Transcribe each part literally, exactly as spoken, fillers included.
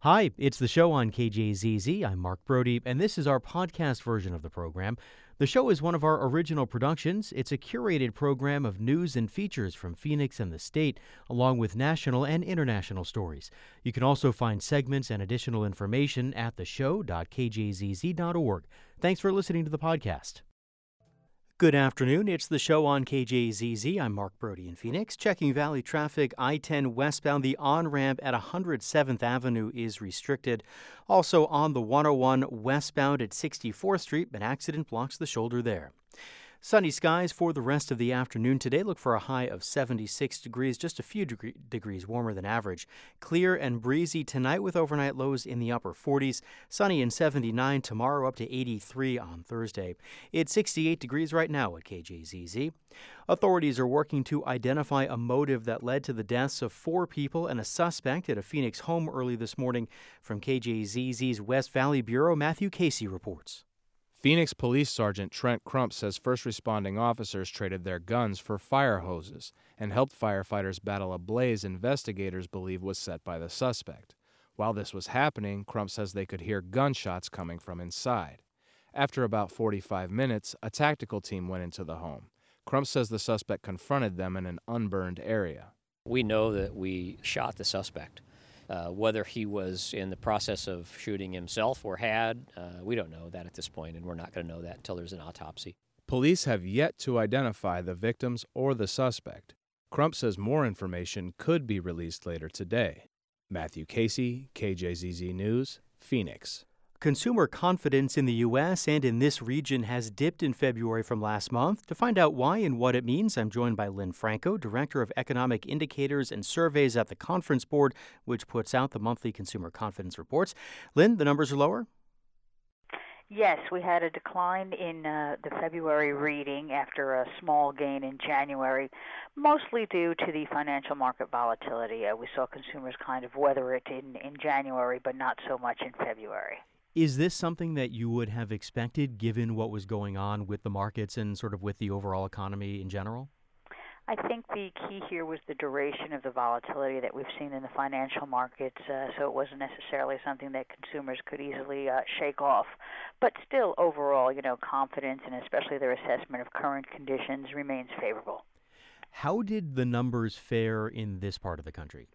Hi, it's the show on K J Z Z. I'm Mark Brody, and this is our podcast version of the program. The show is one of our original productions. It's a curated program of news and features from Phoenix and the state, along with national and international stories. You can also find segments and additional information at the show dot k j z z dot org. Thanks for listening to the podcast. Good afternoon. It's the show on K J Z Z. I'm Mark Brody in Phoenix. Checking Valley traffic, I ten westbound, the on-ramp at one hundred seventh Avenue is restricted. Also on the one oh one westbound at sixty-fourth Street, an accident blocks the shoulder there. Sunny skies for the rest of the afternoon today. Look for a high of seventy-six degrees, just a few degree, degrees warmer than average. Clear and breezy tonight with overnight lows in the upper forties. Sunny and seventy-nine tomorrow, up to eighty-three on Thursday. It's sixty-eight degrees right now at K J Z Z. Authorities are working to identify a motive that led to the deaths of four people and a suspect at a Phoenix home early this morning. From K J Z Z's West Valley Bureau, Matthew Casey reports. Phoenix Police Sergeant Trent Crump says first responding officers traded their guns for fire hoses and helped firefighters battle a blaze investigators believe was set by the suspect. While this was happening, Crump says they could hear gunshots coming from inside. After about forty-five minutes, a tactical team went into the home. Crump says the suspect confronted them in an unburned area. We know that we shot the suspect. Uh, whether he was in the process of shooting himself or had, uh, we don't know that at this point, and we're not going to know that until there's an autopsy. Police have yet to identify the victims or the suspect. Crump says more information could be released later today. Matthew Casey, K J Z Z News, Phoenix. Consumer confidence in the U S and in this region has dipped in February from last month. To find out why and what it means, I'm joined by Lynn Franco, Director of Economic Indicators and Surveys at the Conference Board, which puts out the monthly consumer confidence reports. Lynn, the numbers are lower? Yes, we had a decline in uh, the February reading after a small gain in January, mostly due to the financial market volatility. Uh, we saw consumers kind of weather it in, in January, but not so much in February. Is this something that you would have expected given what was going on with the markets and sort of with the overall economy in general? I think the key here was the duration of the volatility that we've seen in the financial markets, uh, so it wasn't necessarily something that consumers could easily uh, shake off. But still, overall, you know, confidence and especially their assessment of current conditions remains favorable. How did the numbers fare in this part of the country?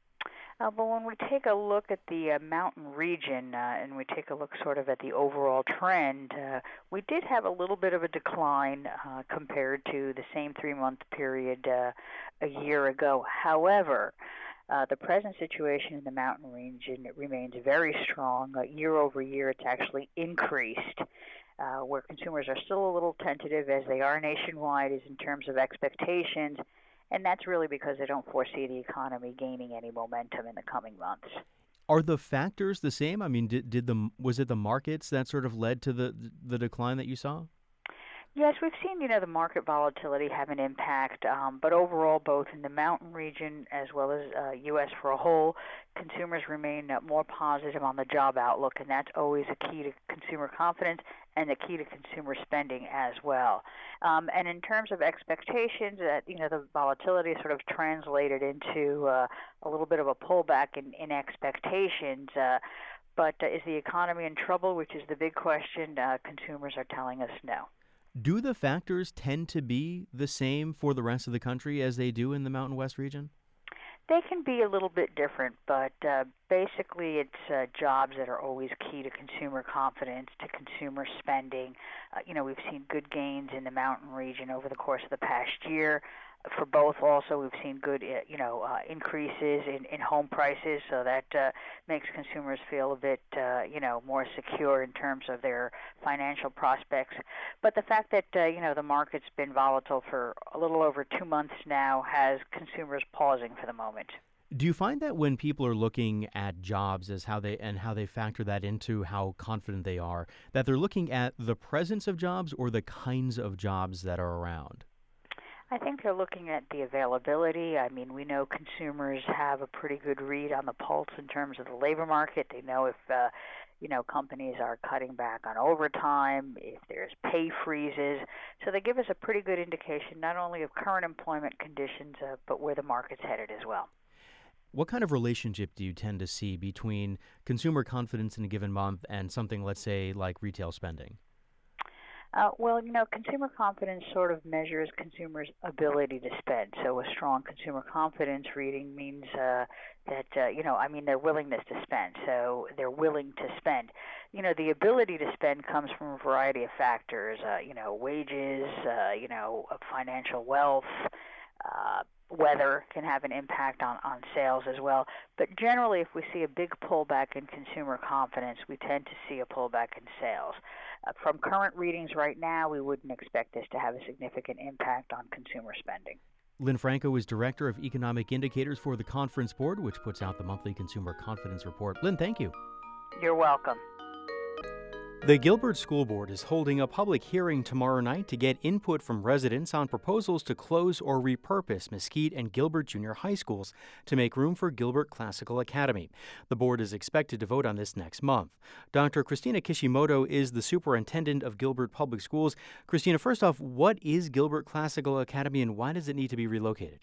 Uh, but when we take a look at the uh, mountain region uh, and we take a look sort of at the overall trend, uh, we did have a little bit of a decline uh, compared to the same three-month period uh, a year ago. However, uh, the present situation in the mountain region remains very strong. Uh, year over year, it's actually increased. Uh, where consumers are still a little tentative, as they are nationwide, is in terms of expectations. And that's really because they don't foresee the economy gaining any momentum in the coming months. Are the factors the same? I mean, did, did the was it the markets that sort of led to the the decline that you saw? Yes, we've seen, you know, the market volatility have an impact, um, but overall, both in the mountain region as well as uh, U S for a whole, consumers remain uh, more positive on the job outlook, and that's always a key to consumer confidence and the key to consumer spending as well. Um, and in terms of expectations, that uh, you know, the volatility sort of translated into uh, a little bit of a pullback in, in expectations. Uh, but uh, is the economy in trouble, which is the big question? Uh, consumers are telling us no. Do the factors tend to be the same for the rest of the country as they do in the Mountain West region? They can be a little bit different, but uh, basically it's uh, jobs that are always key to consumer confidence, to consumer spending. Uh, you know, we've seen good gains in the mountain region over the course of the past year. For both also, we've seen good, uh, you know, uh, increases in, in home prices, so that uh, makes consumers feel a bit, uh, you know, more secure in terms of their financial prospects. But the fact that, uh, you know, the market's been volatile for a little over two months now has consumers pausing for the moment. Do you find that when people are looking at jobs as how they and how they factor that into how confident they are, that they're looking at the presence of jobs or the kinds of jobs that are around? I think they're looking at the availability. I mean, we know consumers have a pretty good read on the pulse in terms of the labor market. They know if, uh, you know, companies are cutting back on overtime, if there's pay freezes. So they give us a pretty good indication not only of current employment conditions, uh, but where the market's headed as well. What kind of relationship do you tend to see between consumer confidence in a given month and something, let's say, like retail spending? Uh, well, you know, consumer confidence sort of measures consumers' ability to spend. So a strong consumer confidence reading means uh, that, uh, you know, I mean, their willingness to spend. So they're willing to spend. You know, the ability to spend comes from a variety of factors, uh, you know, wages, uh, you know, uh, financial wealth, uh, weather can have an impact on, on sales as well. But generally, if we see a big pullback in consumer confidence, we tend to see a pullback in sales. Uh, from current readings right now, we wouldn't expect this to have a significant impact on consumer spending. Lynn Franco is Director of Economic Indicators for the Conference Board, which puts out the monthly Consumer Confidence Report. Lynn, thank you. You're welcome. The Gilbert School Board is holding a public hearing tomorrow night to get input from residents on proposals to close or repurpose Mesquite and Gilbert Junior High Schools to make room for Gilbert Classical Academy. The board is expected to vote on this next month. Doctor Christina Kishimoto is the superintendent of Gilbert Public Schools. Christina, first off, what is Gilbert Classical Academy and why does it need to be relocated?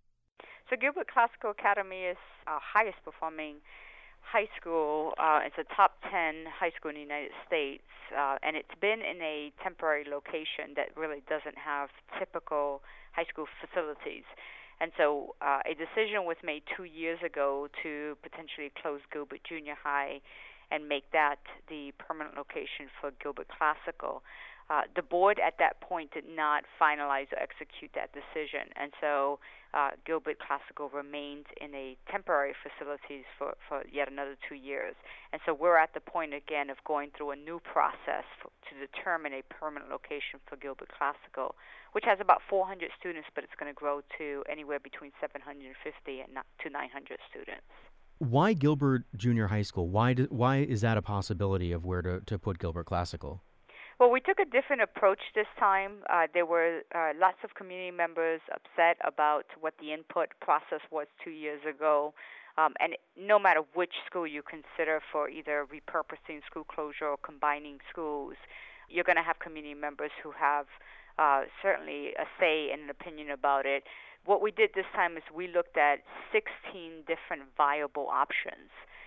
So Gilbert Classical Academy is our highest performing high school. Uh, it's a top ten high school in the United States, uh, and it's been in a temporary location that really doesn't have typical high school facilities. And so uh, a decision was made two years ago to potentially close Gilbert Junior High and make that the permanent location for Gilbert Classical. Uh, the board at that point did not finalize or execute that decision, and so uh, Gilbert Classical remained in a temporary facilities for, for yet another two years. And so we're at the point again of going through a new process for, to determine a permanent location for Gilbert Classical, which has about four hundred students, but it's going to grow to anywhere between seven hundred fifty and to nine hundred students. Why Gilbert Junior High School? Why do, why is that a possibility of where to, to put Gilbert Classical? Well, we took a different approach this time. Uh, there were uh, lots of community members upset about what the input process was two years ago. Um, and no matter which school you consider for either repurposing, school closure, or combining schools, you're going to have community members who have uh, certainly a say and an opinion about it. What we did this time is we looked at sixteen different viable options.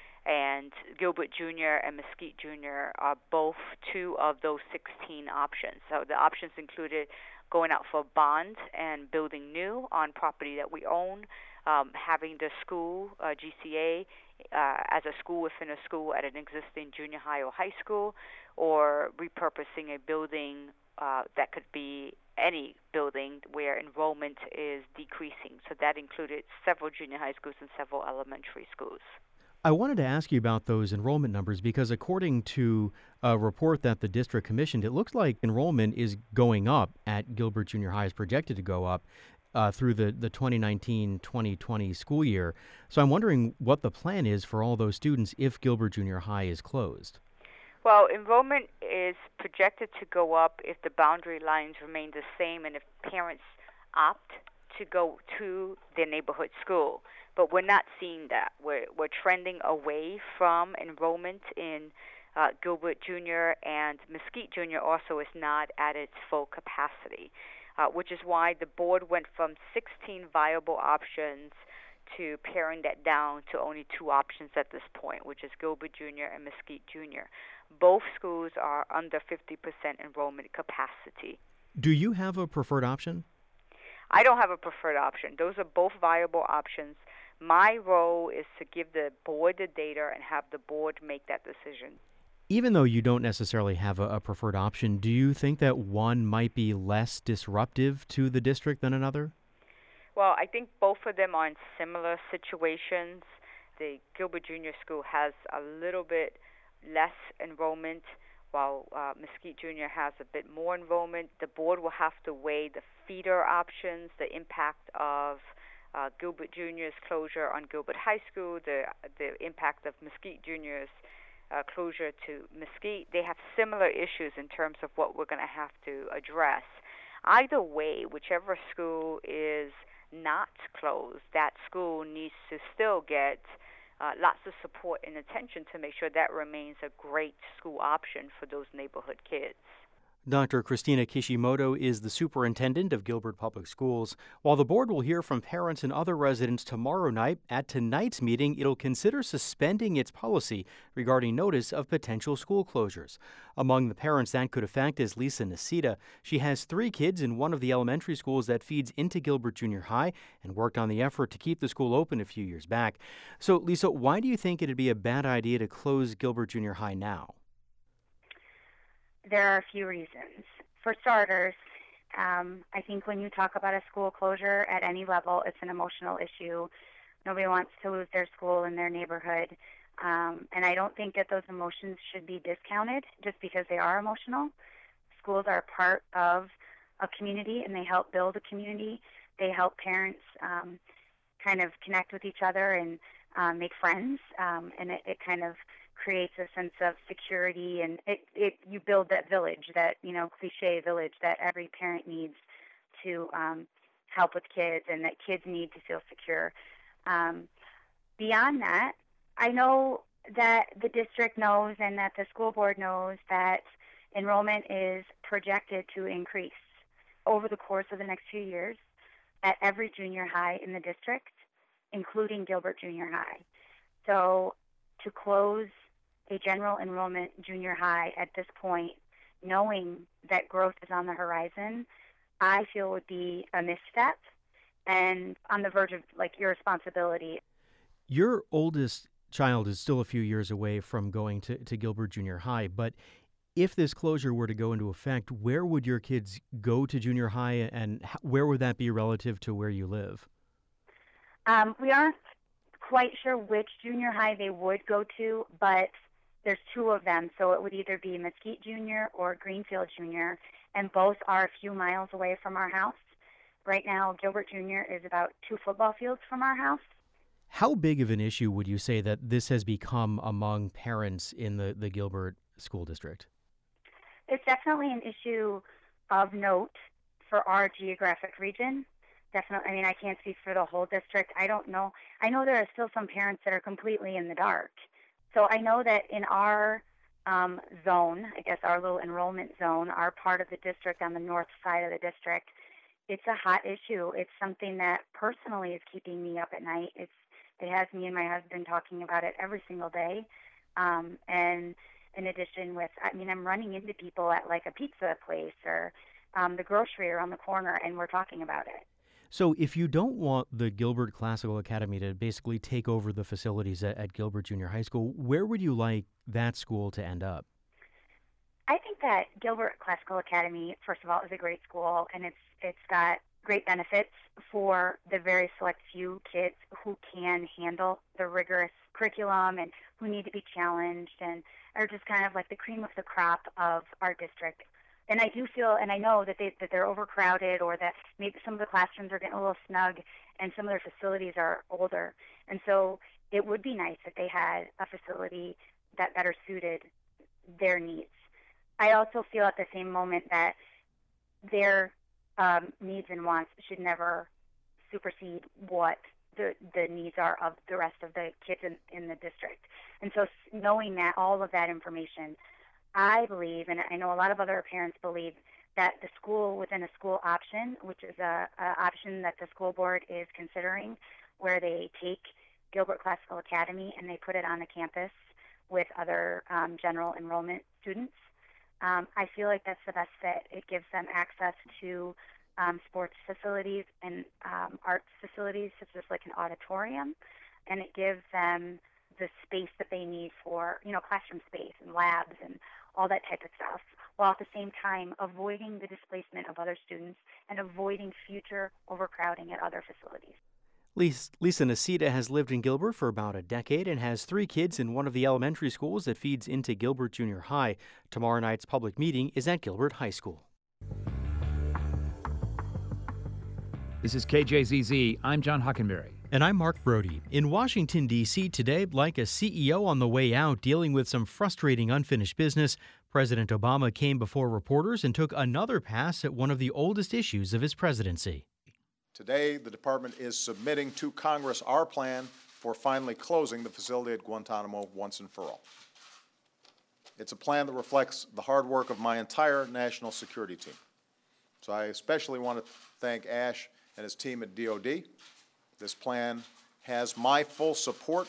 And Gilbert Junior and Mesquite Junior are both two of those sixteen options. So the options included going out for a bond and building new on property that we own, um, having the school, uh, G C A, uh, as a school within a school at an existing junior high or high school, or repurposing a building uh, that could be any building where enrollment is decreasing. So that included several junior high schools and several elementary schools. I wanted to ask you about those enrollment numbers because according to a report that the district commissioned, it looks like enrollment is going up at Gilbert Junior High, is projected to go up uh, through the, the twenty nineteen twenty twenty school year. So I'm wondering what the plan is for all those students if Gilbert Junior High is closed. Well, enrollment is projected to go up if the boundary lines remain the same and if parents opt to go to their neighborhood school. But we're not seeing that. We're, we're trending away from enrollment in uh, Gilbert Junior, and Mesquite Junior also is not at its full capacity, uh, which is why the board went from sixteen viable options to paring that down to only two options at this point, which is Gilbert Junior and Mesquite Junior. Both schools are under fifty percent enrollment capacity. Do you have a preferred option? I don't have a preferred option. Those are both viable options. My role is to give the board the data and have the board make that decision. Even though you don't necessarily have a, a preferred option, do you think that one might be less disruptive to the district than another? Well, I think both of them are in similar situations. The Gilbert Junior School has a little bit less enrollment, while uh, Mesquite Junior has a bit more enrollment. The board will have to weigh the feeder options, the impact of uh, Gilbert Junior's closure on Gilbert High School, the the impact of Mesquite Junior's uh, closure to Mesquite. They have similar issues in terms of what we're going to have to address. Either way, whichever school is not closed, that school needs to still get uh, lots of support and attention to make sure that remains a great school option for those neighborhood kids. Doctor Christina Kishimoto is the superintendent of Gilbert Public Schools. While the board will hear from parents and other residents tomorrow night, at tonight's meeting, it'll consider suspending its policy regarding notice of potential school closures. Among the parents that could affect is Lisa Nasita. She has three kids in one of the elementary schools that feeds into Gilbert Junior High and worked on the effort to keep the school open a few years back. So, Lisa, why do you think it'd be a bad idea to close Gilbert Junior High now? There are a few reasons. For starters, um, I think when you talk about a school closure at any level, it's an emotional issue. Nobody wants to lose their school and their neighborhood. Um, and I don't think that those emotions should be discounted just because they are emotional. Schools are part of a community and they help build a community. They help parents um, kind of connect with each other and um, make friends. Um, and it, it kind of creates a sense of security, and it, it you build that village, that, you know, cliche village that every parent needs to um, help with kids and that kids need to feel secure. Um, beyond that, I know that the district knows and that the school board knows that enrollment is projected to increase over the course of the next few years at every junior high in the district, including Gilbert Junior High. So to close a general enrollment junior high at this point, knowing that growth is on the horizon, I feel would be a misstep and on the verge of, like, irresponsibility. Your oldest child is still a few years away from going to, to Gilbert Junior High, but if this closure were to go into effect, where would your kids go to junior high, and where would that be relative to where you live? Um, we aren't quite sure which junior high they would go to, but there's two of them, so it would either be Mesquite Junior or Greenfield Junior, and both are a few miles away from our house. Right now, Gilbert Junior is about two football fields from our house. How big of an issue would you say that this has become among parents in the, the Gilbert School District? It's definitely an issue of note for our geographic region. Definitely, I mean, I can't speak for the whole district. I don't know. I know there are still some parents that are completely in the dark. So I know that in our um, zone, I guess our little enrollment zone, our part of the district on the north side of the district, it's a hot issue. It's something that personally is keeping me up at night. It's It has me and my husband talking about it every single day. Um, and in addition with, I mean, I'm running into people at like a pizza place or um, the grocery around the corner, and we're talking about it. So if you don't want the Gilbert Classical Academy to basically take over the facilities at, at Gilbert Junior High School, where would you like that school to end up? I think that Gilbert Classical Academy, first of all, is a great school, and it's it's got great benefits for the very select few kids who can handle the rigorous curriculum and who need to be challenged and are just kind of like the cream of the crop of our district. And I do feel, and I know that they that they're overcrowded, or that maybe some of the classrooms are getting a little snug, and some of their facilities are older. And so it would be nice if they had a facility that better suited their needs. I also feel at the same moment that their um, needs and wants should never supersede what the the needs are of the rest of the kids in, in the district. And so knowing that, all of that information, I believe, and I know a lot of other parents believe, that the school within a school option, which is a, a option that the school board is considering, where they take Gilbert Classical Academy and they put it on the campus with other um, general enrollment students. Um, I feel like that's the best fit. It gives them access to um, sports facilities and um, arts facilities, such as like an auditorium, and it gives them the space that they need for, you know, classroom space and labs and all that type of stuff, while at the same time avoiding the displacement of other students and avoiding future overcrowding at other facilities. Lisa Nasita has lived in Gilbert for about a decade and has three kids in one of the elementary schools that feeds into Gilbert Junior High. Tomorrow night's public meeting is at Gilbert High School. This is K J Z Z. I'm John Hockenberry. And I'm Mark Brody. In Washington, D C today, like a C E O on the way out dealing with some frustrating unfinished business, President Obama came before reporters and took another pass at one of the oldest issues of his presidency. Today, the department is submitting to Congress our plan for finally closing the facility at Guantanamo once and for all. It's a plan that reflects the hard work of my entire national security team. So I especially want to thank Ash and his team at D O D. This plan has my full support.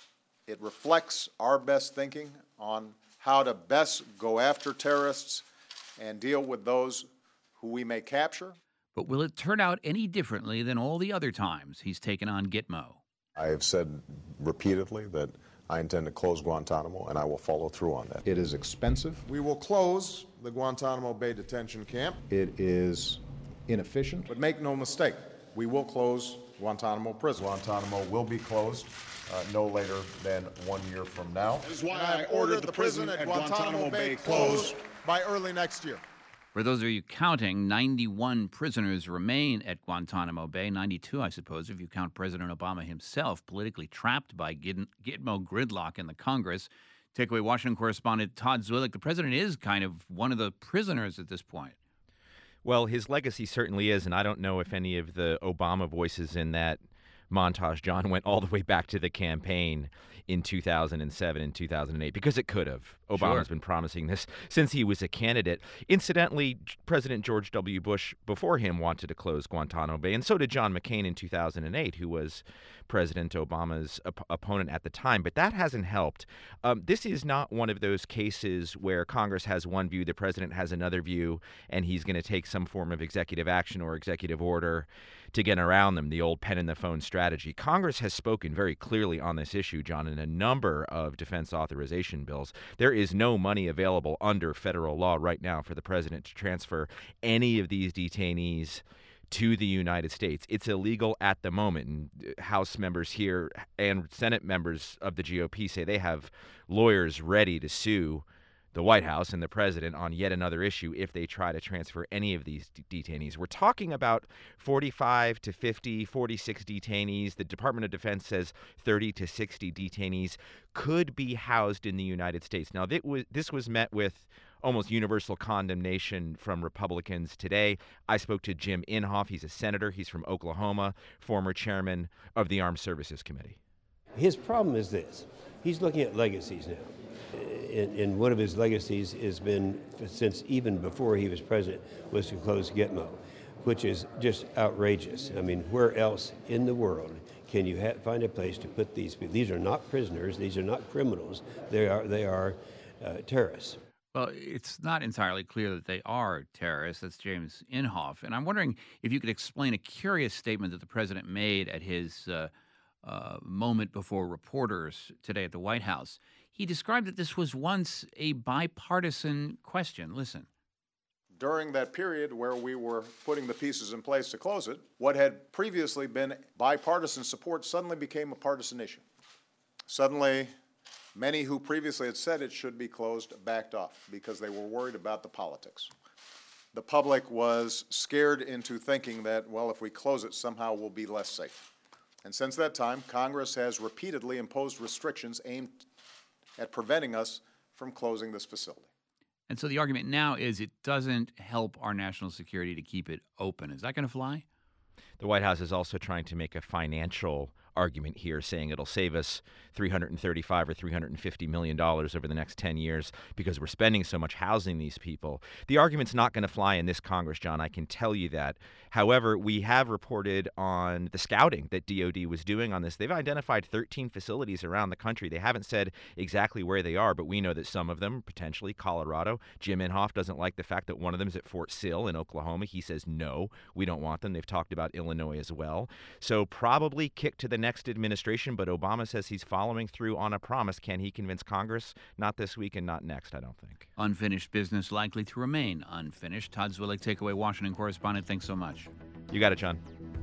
It reflects our best thinking on how to best go after terrorists and deal with those who we may capture. But will it turn out any differently than all the other times he's taken on Gitmo? I have said repeatedly that I intend to close Guantanamo, and I will follow through on that. It is expensive. We will close the Guantanamo Bay detention camp. It is inefficient. But make no mistake, we will close Guantanamo prison. Guantanamo will be closed uh, no later than one year from now. That is why I ordered the prison at Guantanamo Bay closed by early next year. For those of you counting, ninety-one prisoners remain at Guantanamo Bay, ninety-two, I suppose, if you count President Obama himself, politically trapped by Git- Gitmo gridlock in the Congress. Takeaway Washington correspondent Todd Zwillich. The president is kind of one of the prisoners at this point. Well, his legacy certainly is, and I don't know if any of the Obama voices in that montage, John, went all the way back to the campaign in two thousand seven and two thousand eight, because it could have. Obama's Sure. been promising this since he was a candidate. Incidentally, President George W. Bush before him wanted to close Guantanamo Bay, and so did John McCain in two thousand eight, who was President Obama's op- opponent at the time. But that hasn't helped. Um, this is not one of those cases where Congress has one view, the president has another view, and he's going to take some form of executive action or executive order to get around them, the old pen in the phone strategy. Congress has spoken very clearly on this issue, John, in a number of defense authorization bills. There is no money available under federal law right now for the president to transfer any of these detainees to the United States. It's illegal at the moment. And House members here and Senate members of the G O P say they have lawyers ready to sue the White House and the president on yet another issue if they try to transfer any of these d- detainees. We're talking about forty-five to fifty, forty-six detainees. The Department of Defense says thirty to sixty detainees could be housed in the United States. Now, this was, this was met with almost universal condemnation from Republicans today. I spoke to Jim Inhofe. He's a senator. He's from Oklahoma, former chairman of the Armed Services Committee. His problem is this. He's looking at legacies now. And, and one of his legacies has been, since even before he was president, was to close Gitmo, which is just outrageous. I mean, where else in the world can you ha- find a place to put these people? These are not prisoners. These are not criminals. They are, they are uh, terrorists. Well, it's not entirely clear that they are terrorists. That's James Inhofe. And I'm wondering if you could explain a curious statement that the president made at his uh, uh, moment before reporters today at the White House. He described that this was once a bipartisan question. Listen. During that period where we were putting the pieces in place to close it, what had previously been bipartisan support suddenly became a partisan issue. Suddenly, many who previously had said it should be closed backed off because they were worried about the politics. The public was scared into thinking that, well, if we close it, somehow we'll be less safe. And since that time, Congress has repeatedly imposed restrictions aimed at preventing us from closing this facility. And so the argument now is it doesn't help our national security to keep it open. Is that going to fly? The White House is also trying to make a financial argument here, saying it'll save us three hundred thirty-five or three hundred fifty million dollars over the next ten years because we're spending so much housing these people. The argument's not going to fly in this Congress, John, I can tell you that. However, we have reported on the scouting that D O D was doing on this. They've identified thirteen facilities around the country. They haven't said exactly where they are, but we know that some of them, potentially Colorado. Jim Inhofe doesn't like the fact that one of them is at Fort Sill in Oklahoma. He says, no, we don't want them. They've talked about Illinois as well. So probably kick to the next administration, but Obama says he's following through on a promise. Can he convince Congress? Not this week and not next, I don't think. Unfinished business likely to remain unfinished. Todd Zwillich, Takeaway Washington correspondent. Thanks so much. You got it, John.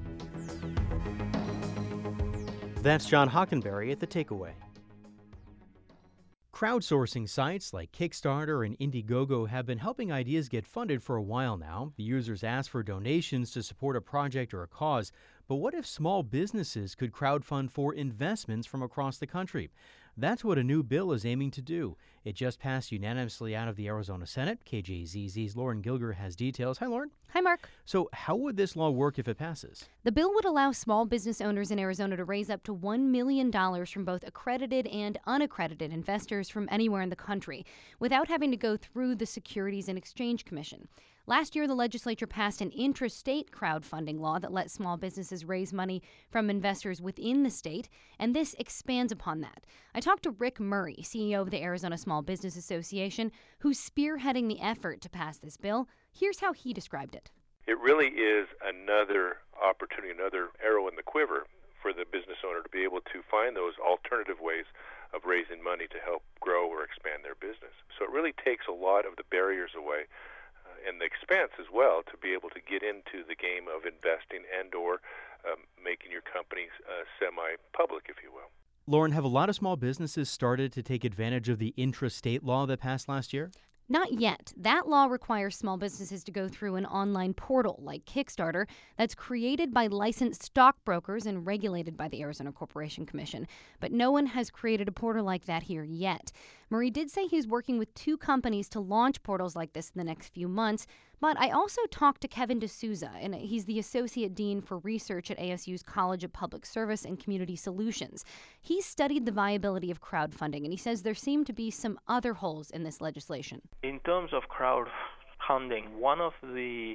That's John Hockenberry at The Takeaway. Crowdsourcing sites like Kickstarter and Indiegogo have been helping ideas get funded for a while now. The users ask for donations to support a project or a cause. But what if small businesses could crowdfund for investments from across the country? That's what a new bill is aiming to do. It just passed unanimously out of the Arizona Senate. K J Z Z's Lauren Gilger has details. Hi, Lauren. Hi, Mark. So how would this law work if it passes? The bill would allow small business owners in Arizona to raise up to one million dollars from both accredited and unaccredited investors from anywhere in the country without having to go through the Securities and Exchange Commission. Last year, the legislature passed an intrastate crowdfunding law that lets small businesses raise money from investors within the state, and this expands upon that. I talked to Rick Murray, C E O of the Arizona Small Business Association, who's spearheading the effort to pass this bill. Here's how he described it. It really is another opportunity, another arrow in the quiver for the business owner to be able to find those alternative ways of raising money to help grow or expand their business. So it really takes a lot of the barriers away and the expense as well to be able to get into the game of investing and or um, making your company uh, semi-public, if you will. Lauren, have a lot of small businesses started to take advantage of the intrastate law that passed last year? Not yet. That law requires small businesses to go through an online portal like Kickstarter that's created by licensed stockbrokers and regulated by the Arizona Corporation Commission. But no one has created a portal like that here yet. Murray did say he's working with two companies to launch portals like this in the next few months. But I also talked to Kevin D'Souza, and he's the Associate Dean for Research at A S U's College of Public Service and Community Solutions. He studied the viability of crowdfunding, and he says there seem to be some other holes in this legislation. In terms of crowdfunding, one of the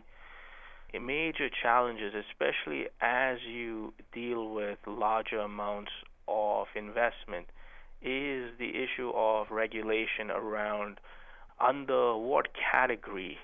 major challenges, especially as you deal with larger amounts of investment, is the issue of regulation around under what category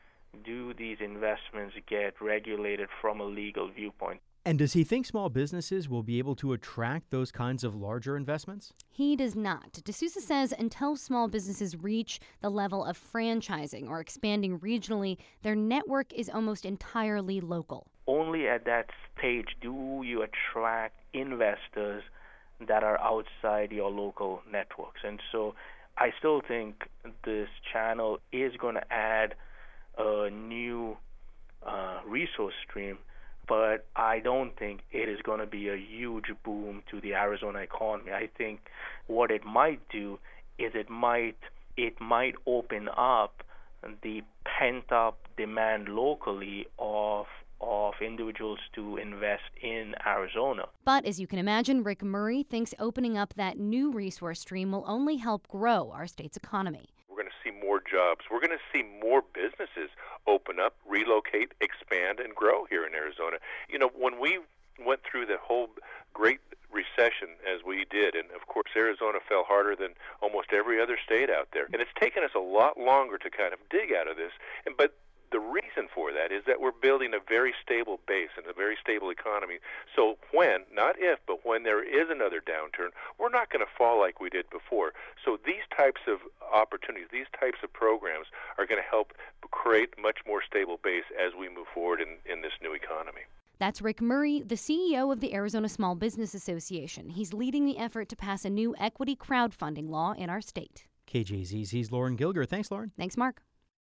do these investments get regulated from a legal viewpoint. And does he think small businesses will be able to attract those kinds of larger investments? He does not. D'Souza says until small businesses reach the level of franchising or expanding regionally, their network is almost entirely local. Only at that stage do you attract investors that are outside your local networks. And so I still think this channel is going to add a new uh, resource stream, but I don't think it is going to be a huge boom to the Arizona economy. I think what it might do is it might it might open up the pent-up demand locally of of individuals to invest in Arizona. But as you can imagine, Rick Murray thinks opening up that new resource stream will only help grow our state's economy. We're going to see more jobs. We're going to see more businesses open up, relocate, expand, and grow here in Arizona. You know, when we went through the whole great recession as we did, and of course Arizona fell harder than almost every other state out there, and it's taken us a lot longer to kind of dig out of this, and but the reason for that is that we're building a very stable base and a very stable economy. So when, not if, but when there is another downturn, we're not going to fall like we did before. So these types of opportunities, these types of programs are going to help create much more stable base as we move forward in, in this new economy. That's Rick Murray, the C E O of the Arizona Small Business Association. He's leading the effort to pass a new equity crowdfunding law in our state. K J Z Z's Lauren Gilger. Thanks, Lauren. Thanks, Mark.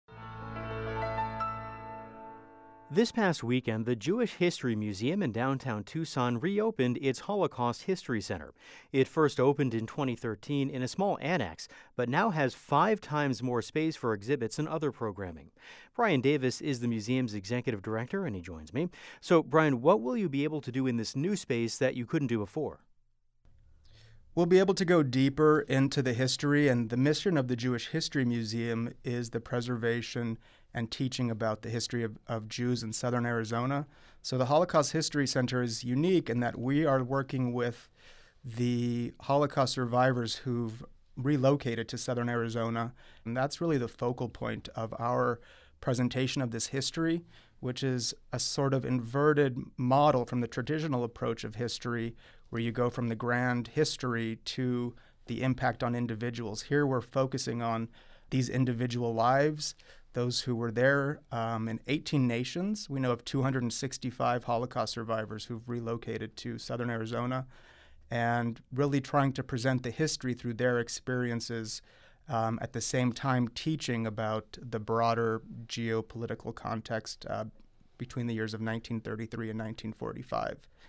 This past weekend, the Jewish History Museum in downtown Tucson reopened its Holocaust History Center. It first opened in twenty thirteen in a small annex, but now has five times more space for exhibits and other programming. Brian Davis is the museum's executive director, and he joins me. So, Brian, what will you be able to do in this new space that you couldn't do before? We'll be able to go deeper into the history, and the mission of the Jewish History Museum is the preservation and teaching about the history of, of Jews in southern Arizona. So the Holocaust History Center is unique in that we are working with the Holocaust survivors who've relocated to southern Arizona, and that's really the focal point of our presentation of this history, which is a sort of inverted model from the traditional approach of history, where you go from the grand history to the impact on individuals. Here we're focusing on these individual lives, those who were there um, in eighteen nations. We know of two hundred sixty-five Holocaust survivors who've relocated to southern Arizona, and really trying to present the history through their experiences, um, at the same time teaching about the broader geopolitical context uh, between the years of nineteen thirty-three and nineteen forty-five.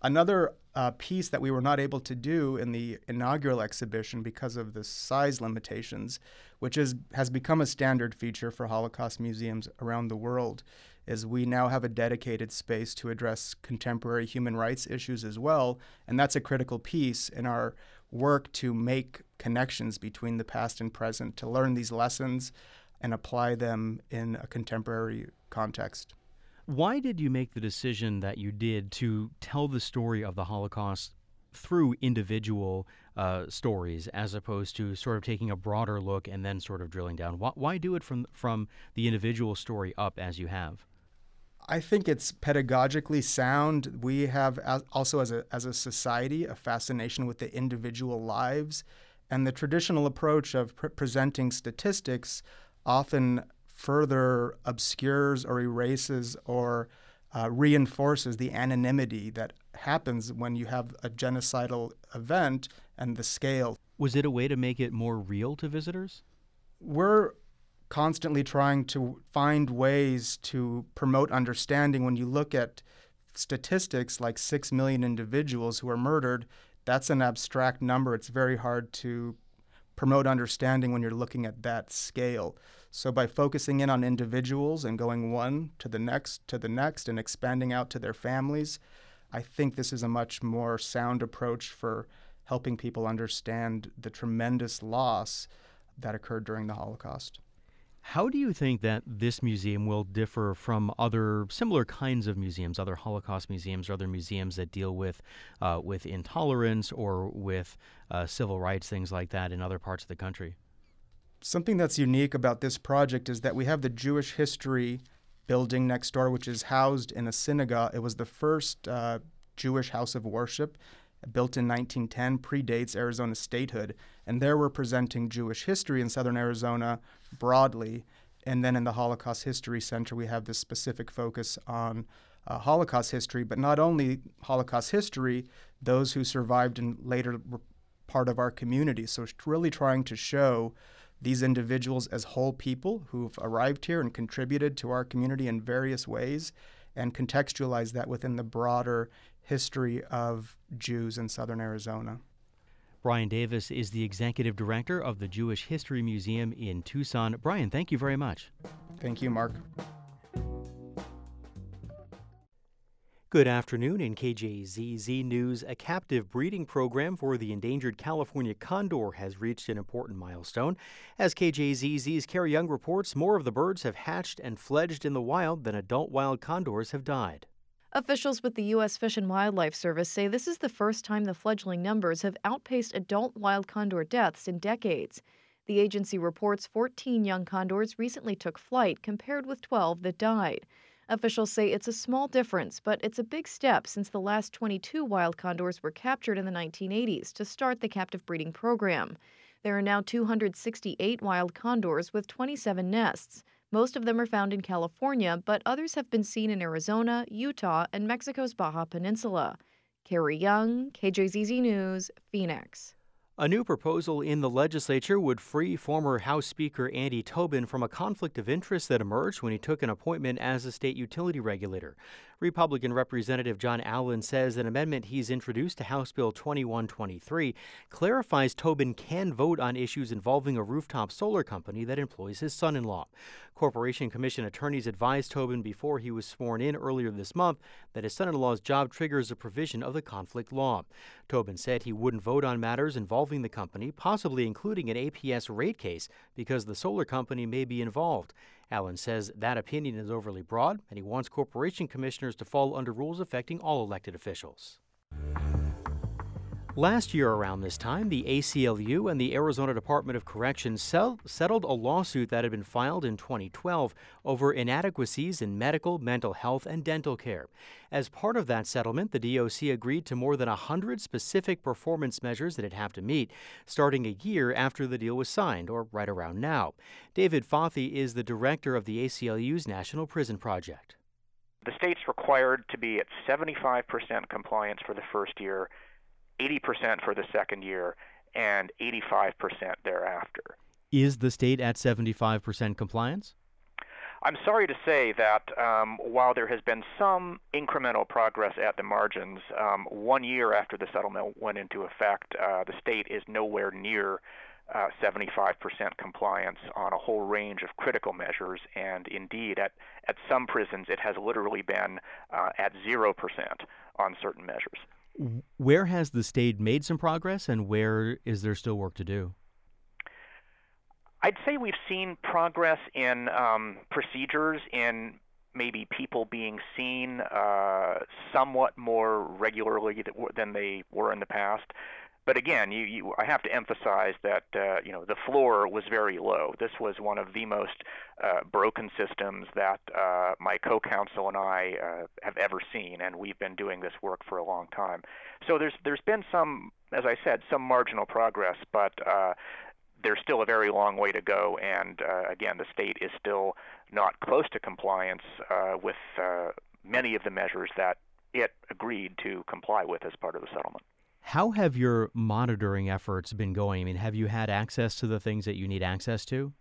Another uh, piece that we were not able to do in the inaugural exhibition because of the size limitations, which is, has become a standard feature for Holocaust museums around the world, is we now have a dedicated space to address contemporary human rights issues as well, and that's a critical piece in our work to make connections between the past and present, to learn these lessons and apply them in a contemporary context. Why did you make the decision that you did to tell the story of the Holocaust through individual uh, stories as opposed to sort of taking a broader look and then sort of drilling down? Why, why do it from from the individual story up as you have? I think it's pedagogically sound. We have as, also as a as a society a fascination with the individual lives, and the traditional approach of pre- presenting statistics often further obscures or erases or uh, reinforces the anonymity that happens when you have a genocidal event and the scale. Was it a way to make it more real to visitors? We're constantly trying to find ways to promote understanding. When you look at statistics like six million individuals who are murdered, that's an abstract number. It's very hard to promote understanding when you're looking at that scale. So by focusing in on individuals and going one to the next to the next and expanding out to their families, I think this is a much more sound approach for helping people understand the tremendous loss that occurred during the Holocaust. How do you think that this museum will differ from other similar kinds of museums, other Holocaust museums or other museums that deal with uh, with intolerance or with uh, civil rights, things like that in other parts of the country? Something that's unique about this project is that we have the Jewish History building next door, which is housed in a synagogue. It was the first uh, Jewish house of worship, built in nineteen ten, predates Arizona statehood. And there we're presenting Jewish history in southern Arizona broadly. And then in the Holocaust History Center, we have this specific focus on uh, Holocaust history, but not only Holocaust history, those who survived and later were part of our community. So it's really trying to show these individuals as whole people who've arrived here and contributed to our community in various ways, and contextualize that within the broader history of Jews in southern Arizona. Brian Davis is the executive director of the Jewish History Museum in Tucson. Brian, thank you very much. Thank you, Mark. Good afternoon. In K J Z Z News, a captive breeding program for the endangered California condor has reached an important milestone. As K J Z Z's Carrie Young reports, more of the birds have hatched and fledged in the wild than adult wild condors have died. Officials with the U S Fish and Wildlife Service say this is the first time the fledgling numbers have outpaced adult wild condor deaths in decades. The agency reports fourteen young condors recently took flight, compared with twelve that died. Officials say it's a small difference, but it's a big step since the last twenty-two wild condors were captured in the nineteen eighties to start the captive breeding program. There are now two hundred sixty-eight wild condors with twenty-seven nests. Most of them are found in California, but others have been seen in Arizona, Utah, and Mexico's Baja Peninsula. Carrie Young, K J Z Z News, Phoenix. A new proposal in the legislature would free former House Speaker Andy Tobin from a conflict of interest that emerged when he took an appointment as a state utility regulator. Republican Representative John Allen says an amendment he's introduced to House Bill twenty-one twenty-three clarifies Tobin can vote on issues involving a rooftop solar company that employs his son-in-law. Corporation Commission attorneys advised Tobin before he was sworn in earlier this month that his son-in-law's job triggers a provision of the conflict law. Tobin said he wouldn't vote on matters involving the company, possibly including an A P S rate case, because the solar company may be involved. Allen says that opinion is overly broad, and he wants corporation commissioners to fall under rules affecting all elected officials. Last year around this time, the A C L U and the Arizona Department of Corrections sell, settled a lawsuit that had been filed in twenty twelve over inadequacies in medical, mental health, and dental care. As part of that settlement, the D O C agreed to more than one hundred specific performance measures that it'd have to meet, starting a year after the deal was signed, or right around now. David Fothey is the director of the A C L U's National Prison Project. The state's required to be at seventy-five percent compliance for the first year, eighty percent for the second year, and eighty-five percent thereafter. Is the state at seventy-five percent compliance? I'm sorry to say that um, while there has been some incremental progress at the margins, um, one year after the settlement went into effect, uh, the state is nowhere near uh, seventy-five percent compliance on a whole range of critical measures, and indeed at, at some prisons it has literally been uh, at zero percent on certain measures. Where has the state made some progress, and where is there still work to do? I'd say we've seen progress in um, procedures, in maybe people being seen uh, somewhat more regularly than they were in the past. But again, you, you, I have to emphasize that uh, you know the floor was very low. This was one of the most uh, broken systems that uh, my co-counsel and I uh, have ever seen, and we've been doing this work for a long time. So there's there's been some, as I said, some marginal progress, but uh, there's still a very long way to go, and uh, again, the state is still not close to compliance uh, with uh, many of the measures that it agreed to comply with as part of the settlement. How have your monitoring efforts been going? I mean, have you had access to the things that you need access to?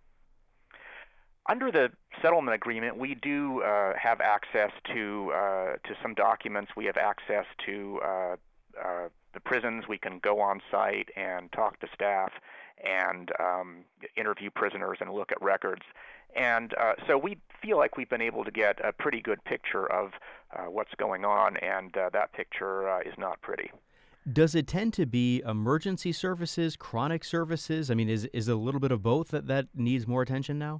Under the settlement agreement, we do uh, have access to uh, to some documents. We have access to uh, uh, the prisons. We can go on site and talk to staff and um, interview prisoners and look at records. And uh, so we feel like we've been able to get a pretty good picture of uh, what's going on, and uh, that picture uh, is not pretty. Does it tend to be emergency services, chronic services? I mean, is is a little bit of both that, that needs more attention now?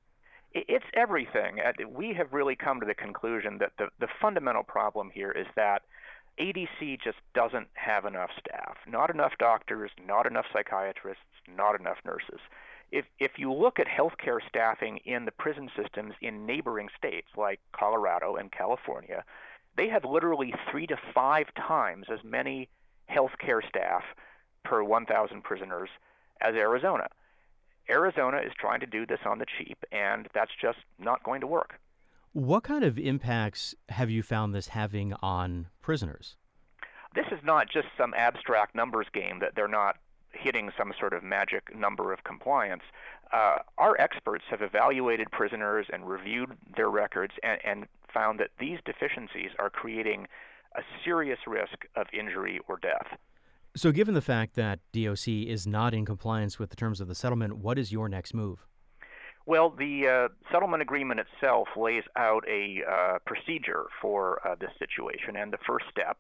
It's everything. We have really come to the conclusion that the, the fundamental problem here is that A D C just doesn't have enough staff, not enough doctors, not enough psychiatrists, not enough nurses. If if you look at healthcare staffing in the prison systems in neighboring states like Colorado and California, they have literally three to five times as many healthcare staff per one thousand prisoners as Arizona. Arizona is trying to do this on the cheap, and that's just not going to work. What kind of impacts have you found this having on prisoners? This is not just some abstract numbers game that they're not hitting some sort of magic number of compliance. Uh, our experts have evaluated prisoners and reviewed their records and, and found that these deficiencies are creating a serious risk of injury or death. So given the fact that D O C is not in compliance with the terms of the settlement, what is your next move? Well, the uh, settlement agreement itself lays out a uh, procedure for uh, this situation, and the first step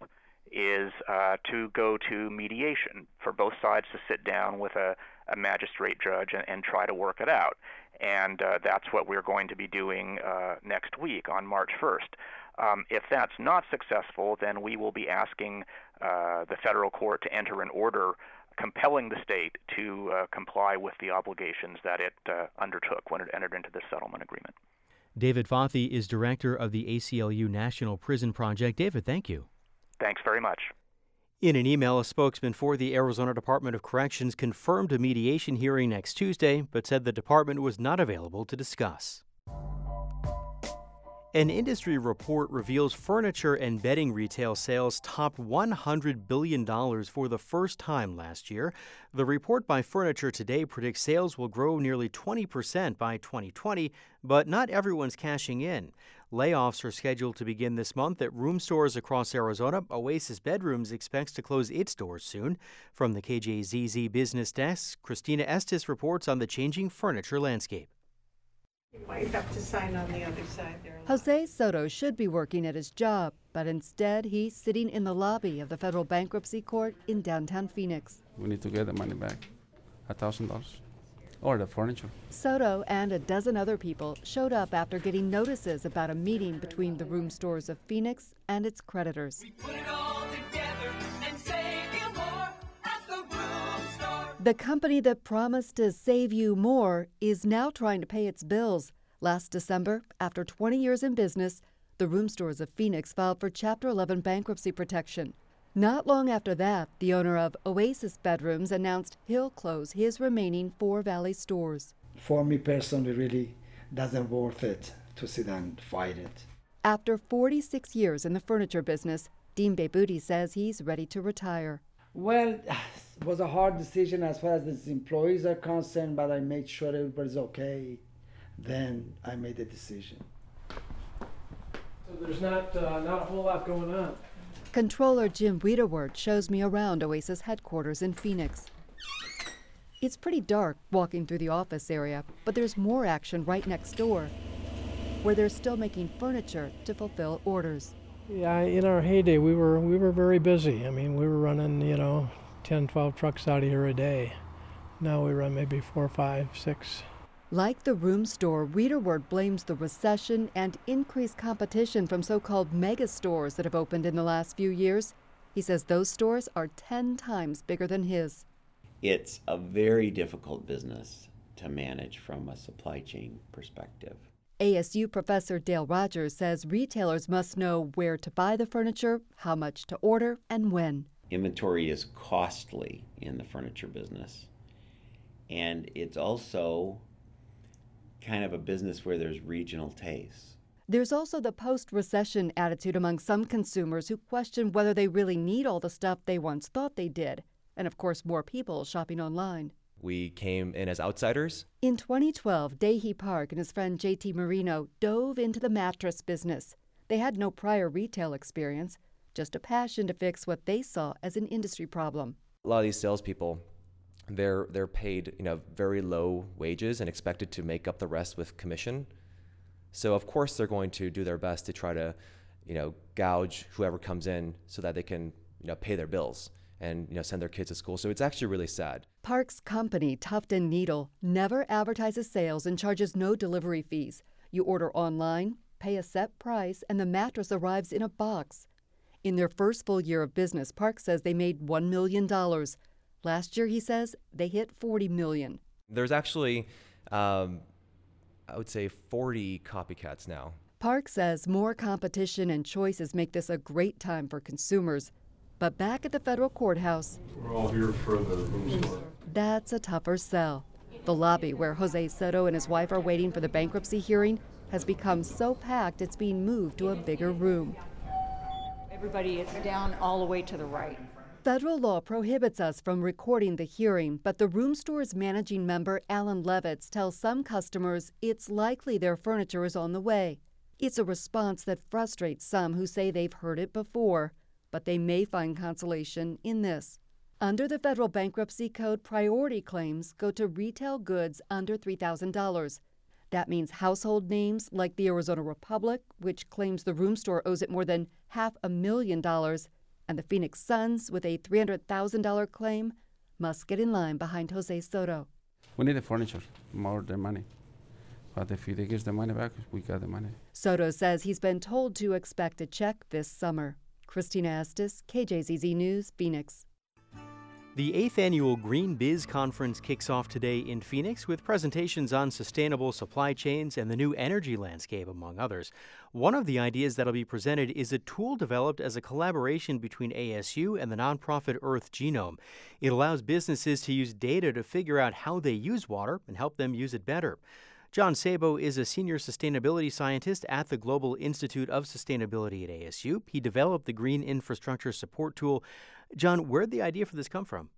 is uh, to go to mediation for both sides to sit down with a, a magistrate judge and, and try to work it out. And uh, that's what we're going to be doing uh, next week on March first. Um, if that's not successful, then we will be asking uh, the federal court to enter an order compelling the state to uh, comply with the obligations that it uh, undertook when it entered into this settlement agreement. David Fothey is director of the A C L U National Prison Project. David, thank you. Thanks very much. In an email, a spokesman for the Arizona Department of Corrections confirmed a mediation hearing next Tuesday, but said the department was not available to discuss. An industry report reveals furniture and bedding retail sales topped one hundred billion dollars for the first time last year. The report by Furniture Today predicts sales will grow nearly twenty percent by twenty twenty, but not everyone's cashing in. Layoffs are scheduled to begin this month at room stores across Arizona. Oasis Bedrooms expects to close its doors soon. From the K J Z Z Business Desk, Christina Estes reports on the changing furniture landscape. You might have to sign on the other side there. Jose Soto should be working at his job, but instead he's sitting in the lobby of the federal bankruptcy court in downtown Phoenix. We need to get the money back, one thousand dollars, or the furniture. Soto and a dozen other people showed up after getting notices about a meeting between the room stores of Phoenix and its creditors. We put it all together and save you more at the room store. The company that promised to save you more is now trying to pay its bills. Last December, after twenty years in business, the room stores of Phoenix filed for Chapter eleven bankruptcy protection. Not long after that, the owner of Oasis Bedrooms announced he'll close his remaining four Valley stores. For me personally, really doesn't worth it to sit and fight it. After forty-six years in the furniture business, Dean Beyboudi says he's ready to retire. Well, it was a hard decision as far as the employees are concerned, but I made sure everybody's okay. Then I made the decision. So there's not uh, not a whole lot going on. Controller Jim Wiederwort shows me around Oasis headquarters in Phoenix. It's pretty dark walking through the office area, but there's more action right next door, where they're still making furniture to fulfill orders. Yeah, in our heyday, we were we were very busy. I mean, we were running, you know, ten, twelve trucks out of here a day. Now we run maybe four, five, six. Like the room store, Wiederwort blames the recession and increased competition from so-called mega stores that have opened in the last few years. He says those stores are ten times bigger than his. It's a very difficult business to manage from a supply chain perspective. A S U professor Dale Rogers says retailers must know where to buy the furniture, how much to order, and when. Inventory is costly in the furniture business. And it's also kind of a business where there's regional tastes. There's also the post-recession attitude among some consumers who question whether they really need all the stuff they once thought they did. And of course, more people shopping online. We came in as outsiders. In twenty twelve, Dahi Park and his friend J T Marino dove into the mattress business. They had no prior retail experience, just a passion to fix what they saw as an industry problem. A lot of these salespeople, they're they're paid, you know, very low wages and expected to make up the rest with commission. So of course they're going to do their best to try to, you know, gouge whoever comes in so that they can, you know, pay their bills and, you know, send their kids to school. So it's actually really sad. Park's company, Tuft and Needle, never advertises sales and charges no delivery fees. You order online, pay a set price, and the mattress arrives in a box. In their first full year of business, Park says they made one million dollars. Last year, he says, they hit forty million dollars. There's actually, um, I would say, forty copycats now. Park says more competition and choices make this a great time for consumers. But back at the federal courthouse, we're all here for the room store. That's a tougher sell. The lobby where Jose Soto and his wife are waiting for the bankruptcy hearing has become so packed it's being moved to a bigger room. Everybody is down all the way to the right. Federal law prohibits us from recording the hearing, but the room store's managing member, Alan Levitz, tells some customers it's likely their furniture is on the way. It's a response that frustrates some who say they've heard it before, but they may find consolation in this. Under the federal bankruptcy code, priority claims go to retail goods under three thousand dollars. That means household names like the Arizona Republic, which claims the room store owes it more than half a million dollars, and the Phoenix Suns, with a three hundred thousand dollars claim, must get in line behind Jose Soto. We need the furniture more than money. But if he gives the money back, we got the money. Soto says he's been told to expect a check this summer. Christina Estes, K J Z Z News, Phoenix. The eighth Annual Green Biz Conference kicks off today in Phoenix with presentations on sustainable supply chains and the new energy landscape, among others. One of the ideas that'll be presented is a tool developed as a collaboration between A S U and the nonprofit Earth Genome. It allows businesses to use data to figure out how they use water and help them use it better. John Sabo is a senior sustainability scientist at the Global Institute of Sustainability at A S U. He developed the Green Infrastructure Support Tool. John, where'd the idea for this come from?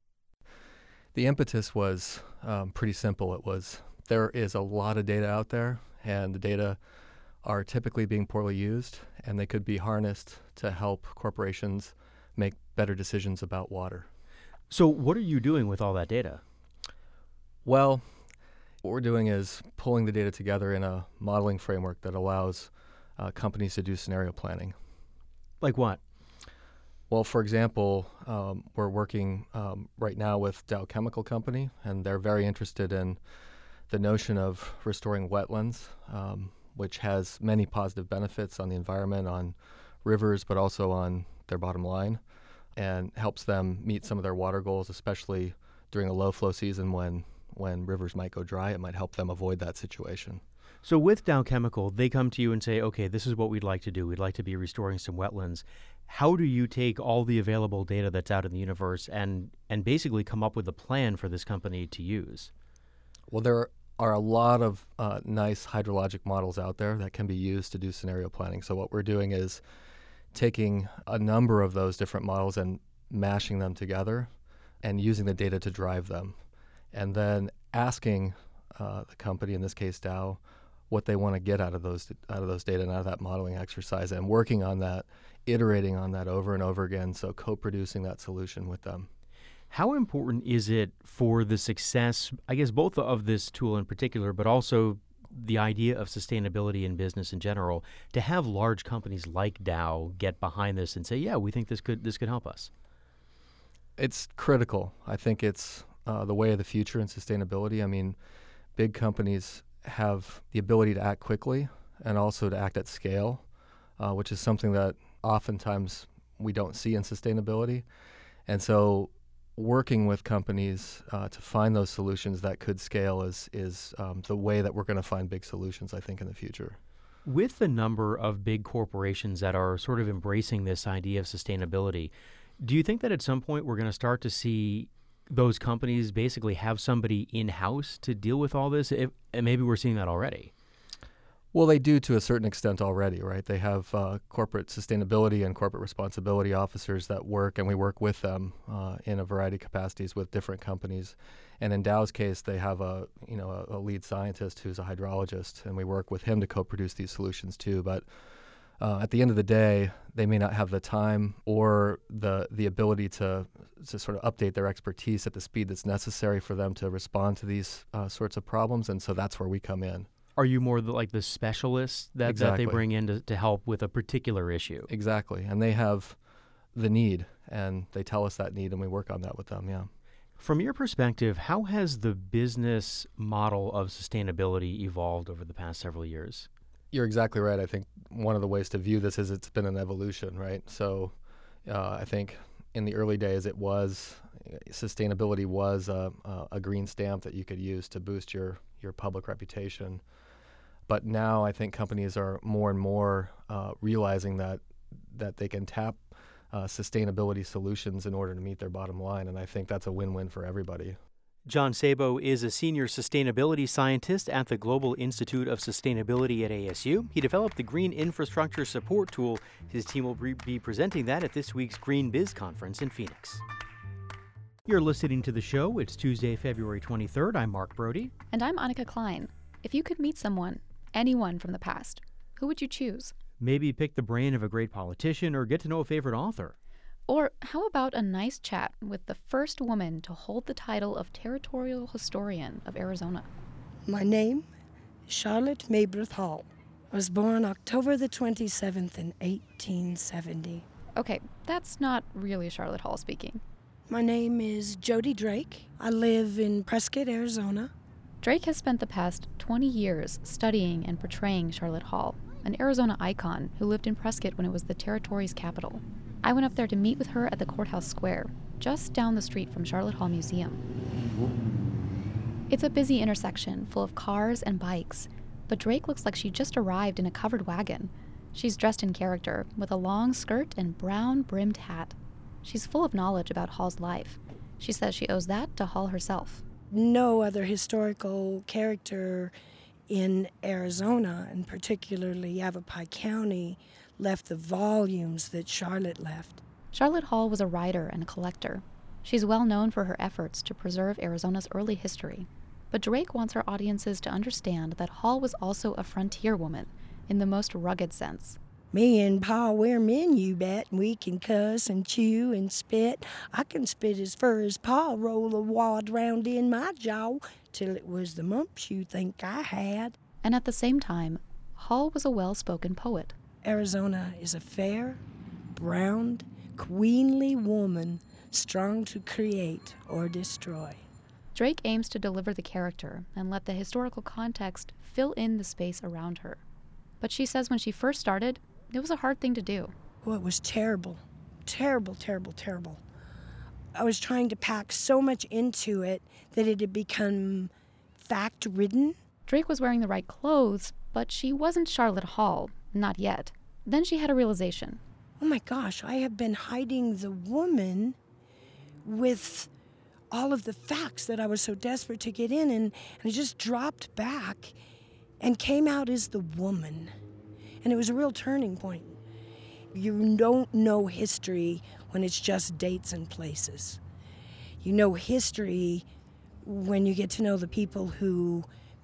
The impetus was um, pretty simple. It was there is a lot of data out there, and the data are typically being poorly used, and they could be harnessed to help corporations make better decisions about water. So what are you doing with all that data? Well, what we're doing is pulling the data together in a modeling framework that allows uh, companies to do scenario planning. Like what? Well, for example, um, we're working um, right now with Dow Chemical Company, and they're very interested in the notion of restoring wetlands, um, which has many positive benefits on the environment, on rivers, but also on their bottom line, and helps them meet some of their water goals, especially during a low flow season when when rivers might go dry. It might help them avoid that situation. So with Dow Chemical, they come to you and say, okay, this is what we'd like to do. We'd like to be restoring some wetlands. How do you take all the available data that's out in the universe and, and basically come up with a plan for this company to use? Well, there are a lot of uh, nice hydrologic models out there that can be used to do scenario planning. So what we're doing is taking a number of those different models and mashing them together and using the data to drive them, and then asking uh, the company, in this case Dow, what they want to get out of those out of those data and out of that modeling exercise, and working on that, iterating on that over and over again, so co-producing that solution with them. How important is it for the success, I guess, both of this tool in particular, but also the idea of sustainability in business in general, to have large companies like Dow get behind this and say, yeah, we think this could this could help us? It's critical. I think it's uh, the way of the future in sustainability. I mean, big companies have the ability to act quickly and also to act at scale, uh, which is something that oftentimes we don't see in sustainability. And so working with companies uh, to find those solutions that could scale is, is um, the way that we're going to find big solutions, I think, in the future. With the number of big corporations that are sort of embracing this idea of sustainability, do you think that at some point we're going to start to see those companies basically have somebody in-house to deal with all this? If, and maybe we're seeing that already. Well, they do to a certain extent already, right? They have uh, corporate sustainability and corporate responsibility officers that work, and we work with them uh, in a variety of capacities with different companies. And in Dow's case, they have a you know a, a lead scientist who's a hydrologist, and we work with him to co-produce these solutions too. But Uh, at the end of the day, they may not have the time or the the ability to to sort of update their expertise at the speed that's necessary for them to respond to these uh, sorts of problems, and so that's where we come in. Are you more the, like the specialists that, Exactly. that they bring in to, to help with a particular issue? Exactly, and they have the need, and they tell us that need, and we work on that with them, yeah. From your perspective, how has the business model of sustainability evolved over the past several years? You're exactly right. I think one of the ways to view this is it's been an evolution, right? So uh, I think in the early days it was, sustainability was a, a green stamp that you could use to boost your, your public reputation. But now I think companies are more and more uh, realizing that that they can tap uh, sustainability solutions in order to meet their bottom line, and I think that's a win-win for everybody. John Sabo is a senior sustainability scientist at the Global Institute of Sustainability at A S U. He developed the Green Infrastructure Support Tool. His team will be presenting that at this week's Green Biz Conference in Phoenix. You're listening to the show. It's Tuesday, February twenty-third. I'm Mark Brody. And I'm Annika Klein. If you could meet someone, anyone from the past, who would you choose? Maybe pick the brain of a great politician or get to know a favorite author. Or how about a nice chat with the first woman to hold the title of Territorial Historian of Arizona? My name is Charlotte Maybreth Hall. I was born October the twenty-seventh in eighteen seventy. Okay, that's not really Charlotte Hall speaking. My name is Jody Drake. I live in Prescott, Arizona. Drake has spent the past twenty years studying and portraying Charlotte Hall, an Arizona icon who lived in Prescott when it was the territory's capital. I went up there to meet with her at the Courthouse Square, just down the street from Charlotte Hall Museum. It's a busy intersection full of cars and bikes, but Drake looks like she just arrived in a covered wagon. She's dressed in character, with a long skirt and brown brimmed hat. She's full of knowledge about Hall's life. She says she owes that to Hall herself. No other historical character in Arizona, and particularly Yavapai County, left the volumes that Charlotte left. Charlotte Hall was a writer and a collector. She's well known for her efforts to preserve Arizona's early history. But Drake wants her audiences to understand that Hall was also a frontier woman, in the most rugged sense. Me and Pa, we're men, you bet. We can cuss and chew and spit. I can spit as fur as Pa roll a wad round in my jaw till it was the mumps you think I had. And at the same time, Hall was a well-spoken poet. Arizona is a fair, browned, queenly woman, strong to create or destroy. Drake aims to deliver the character and let the historical context fill in the space around her. But she says when she first started, it was a hard thing to do. Well, it was terrible. Terrible, terrible, terrible. I was trying to pack so much into it that it had become fact-ridden. Drake was wearing the right clothes, but she wasn't Charlotte Hall, not yet. Then she had a realization. Oh my gosh, I have been hiding the woman with all of the facts that I was so desperate to get in, and, and I just dropped back and came out as the woman. And it was a real turning point. You don't know history when it's just dates and places. You know history when you get to know the people who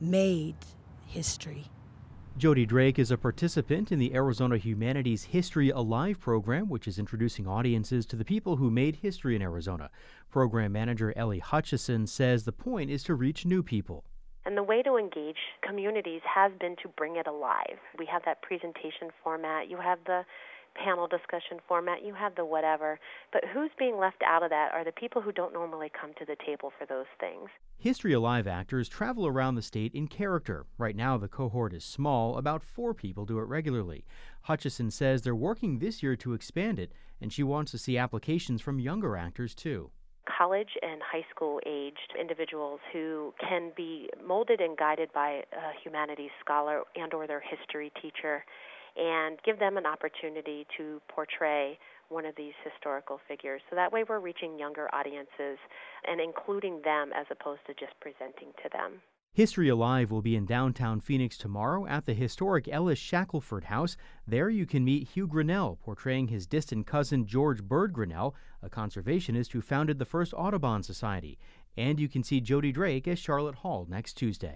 made history. Jody Drake is a participant in the Arizona Humanities History Alive program, which is introducing audiences to the people who made history in Arizona. Program manager Ellie Hutchison says the point is to reach new people. And the way to engage communities has been to bring it alive. We have that presentation format, you have the panel discussion format, you have the whatever, but who's being left out of that are the people who don't normally come to the table for those things. History Alive actors travel around the state in character. Right now, the cohort is small. About four people do it regularly. Hutchison says they're working this year to expand it, and she wants to see applications from younger actors, too. College and high school aged individuals who can be molded and guided by a humanities scholar and or their history teacher, and give them an opportunity to portray one of these historical figures. So that way we're reaching younger audiences and including them as opposed to just presenting to them. History Alive will be in downtown Phoenix tomorrow at the historic Ellis Shackelford House. There you can meet Hugh Grinnell, portraying his distant cousin George Bird Grinnell, a conservationist who founded the first Audubon Society. And you can see Jody Drake as Charlotte Hall next Tuesday.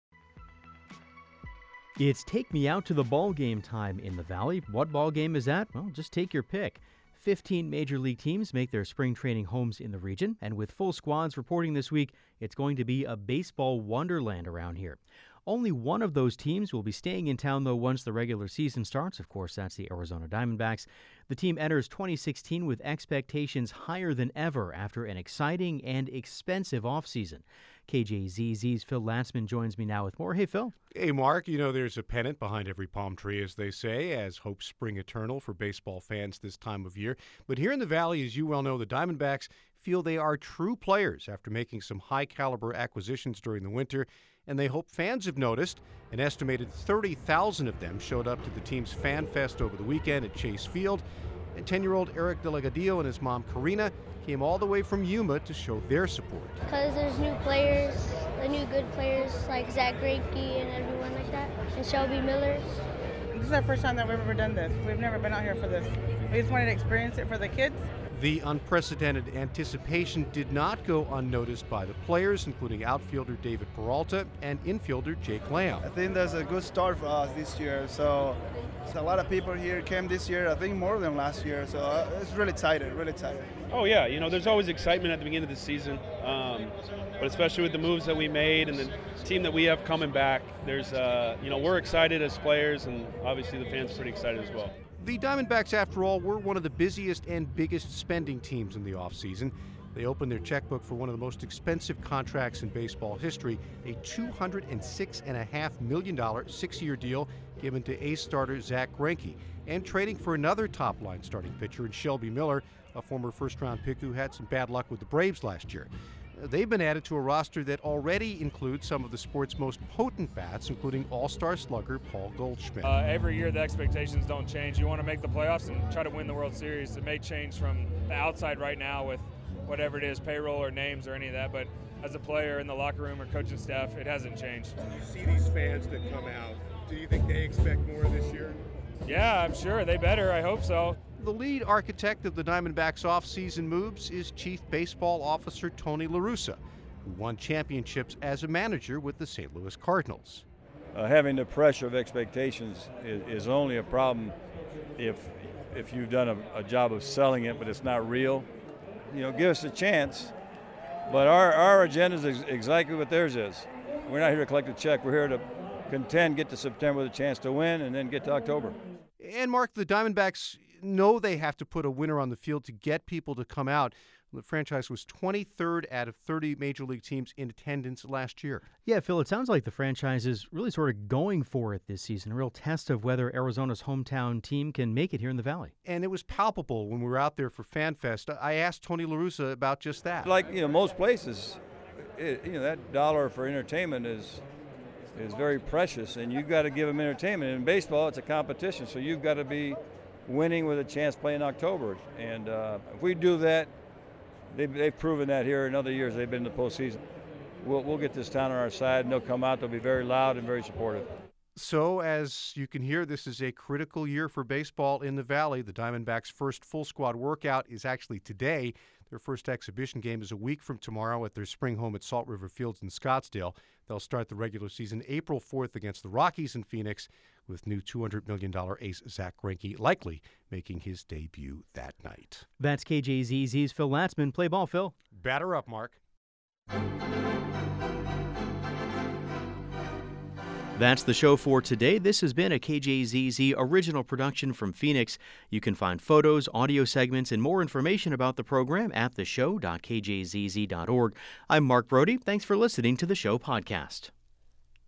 It's Take Me Out to the Ball Game time in the Valley. What ball game is that? Well, just take your pick. fifteen Major League teams make their spring training homes in the region, and with full squads reporting this week, it's going to be a baseball wonderland around here. Only one of those teams will be staying in town, though, once the regular season starts. Of course, that's the Arizona Diamondbacks. The team enters twenty sixteen with expectations higher than ever after an exciting and expensive offseason. K J Z Z's Phil Lansman joins me now with more. Hey, Phil. Hey, Mark. You know, there's a pennant behind every palm tree, as they say, as hope spring eternal for baseball fans this time of year. But here in the Valley, as you well know, the Diamondbacks feel they are true players after making some high-caliber acquisitions during the winter, and they hope fans have noticed. An estimated thirty thousand of them showed up to the team's Fan Fest over the weekend at Chase Field. And ten-year-old Eric Delegadillo and his mom, Karina, came all the way from Yuma to show their support. Because there's new players, the new good players like Zach Greinke and everyone like that, and Shelby Miller. This is our first time that we've ever done this. We've never been out here for this. We just wanted to experience it for the kids. The unprecedented anticipation did not go unnoticed by the players, including outfielder David Peralta and infielder Jake Lamb. I think that's a good start for us this year. So, so a lot of people here came this year, I think more than last year. So uh, it's really excited, really excited. Oh, yeah. You know, there's always excitement at the beginning of the season, um, but especially with the moves that we made and the team that we have coming back, there's, uh, you know, we're excited as players, and obviously the fans are pretty excited as well. The Diamondbacks, after all, were one of the busiest and biggest spending teams in the offseason. They opened their checkbook for one of the most expensive contracts in baseball history, a two hundred six point five million dollars six-year deal given to ace starter Zach Greinke, and trading for another top-line starting pitcher in Shelby Miller, a former first-round pick who had some bad luck with the Braves last year. They've been added to a roster that already includes some of the sport's most potent bats, including all-star slugger Paul Goldschmidt. Uh, every year the expectations don't change. You want to make the playoffs and try to win the World Series. It may change from the outside right now with whatever it is, payroll or names or any of that, but as a player in the locker room or coaching staff, it hasn't changed. You see these fans that come out. Do you think they expect more this year? Yeah, I'm sure. They better. I hope so. The lead architect of the Diamondbacks' off-season moves is Chief Baseball Officer Tony La Russa, who won championships as a manager with the Saint Louis Cardinals. Uh, having the pressure of expectations is, is only a problem if if you've done a, a job of selling it, but it's not real. You know, give us a chance. But our, our agenda is ex- exactly what theirs is. We're not here to collect a check. We're here to contend, get to September with a chance to win, and then get to October. And, Mark, the Diamondbacks know they have to put a winner on the field to get people to come out. The franchise was twenty-third out of thirty Major League teams in attendance last year. Yeah, Phil, it sounds like the franchise is really sort of going for it this season, a real test of whether Arizona's hometown team can make it here in the Valley. And it was palpable when we were out there for Fan Fest. I asked Tony La Russa about just that. Like, you know, most places, it, you know, that dollar for entertainment is is very precious, and you've got to give them entertainment. In baseball, it's a competition, so you've got to be winning with a chance to play in October. And uh, if we do that, they've, they've proven that here in other years they've been in the postseason. We'll, we'll get this town on our side, and they'll come out. They'll be very loud and very supportive. So, as you can hear, this is a critical year for baseball in the Valley. The Diamondbacks' first full squad workout is actually today. Their first exhibition game is a week from tomorrow at their spring home at Salt River Fields in Scottsdale. They'll start the regular season April fourth against the Rockies in Phoenix, with new two hundred million dollars ace Zach Greinke likely making his debut that night. That's K J Z Z's Phil Latzman. Play ball, Phil. Batter up, Mark. That's the show for today. This has been a K J Z Z original production from Phoenix. You can find photos, audio segments, and more information about the program at the show dot k j z z dot org. I'm Mark Brody. Thanks for listening to the show podcast.